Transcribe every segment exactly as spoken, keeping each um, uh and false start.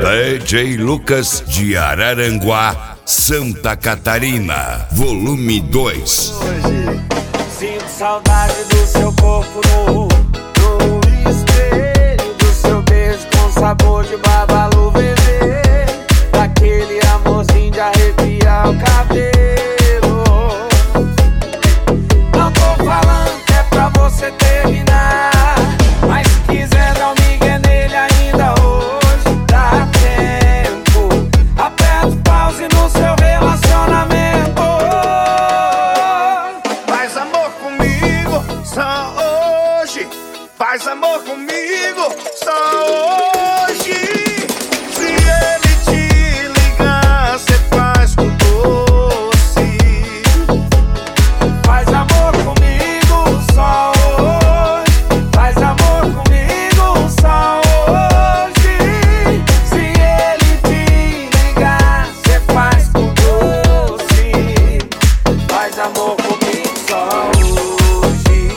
D J Lucas de Araranguá, Santa Catarina, volume dois. Hoje sinto saudade do seu corpo nu, no espelho do seu beijo com sabor de babalu vermelho, daquele amorzinho de arrepiar o cabelo. Não tô falando que é pra você terminar, mas se quiser dar um migué nele ainda hoje dá tempo. Aperta o pause no seu relacionamento. Faz amor comigo só hoje. Faz amor comigo só hoje. Se ele te ligar, cê faz com doce. Faz amor comigo só hoje. Faz amor comigo só hoje. Se ele te ligar, cê faz com doce. Faz amor comigo só hoje.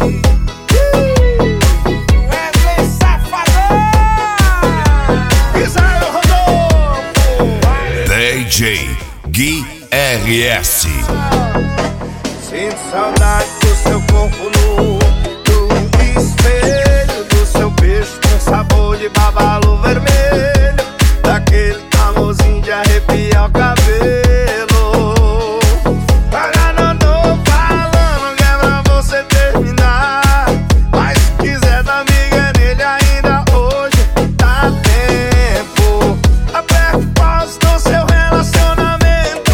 Wesley Safadão. Israel Rodolfo. D J Gui R S. Sinto saudade do seu corpo nu, do espelho do seu beijo com sabor de babalu vermelho, daquele amorzinho de arrepiar o cabelo. Agora não tô falando que é pra você terminar, mas se quiser dar migué nele ainda hoje dá tempo. Aperta o pause no seu relacionamento.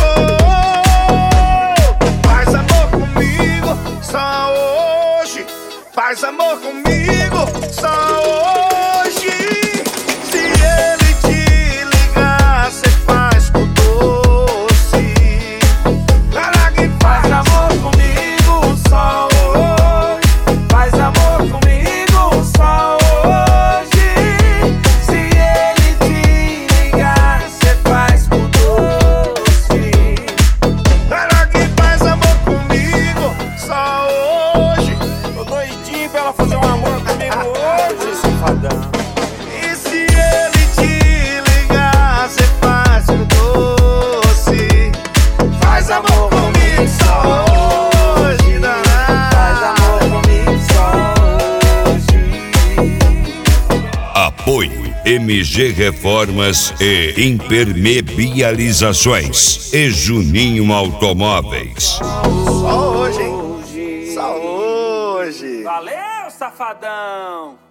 Faz amor comigo só hoje. Faz amor comigo só hoje. Se ele te ligar, cê faz com doce. Cara que Faz faz amor comigo só hoje. Faz amor comigo só hoje. Se ele te ligar, cê faz com doce. Cara que faz amor comigo só hoje. Tô doidinho pra ela fazer um amor comigo hoje, safadão. E se ele te ligar, cê faz com doce. Faz amor comigo só hoje, Faz amor comigo só hoje. Apoio M G Reformas e Impermeabilizações e Juninho Automóveis. Só hoje, hein? Só hoje. Valeu, safadão!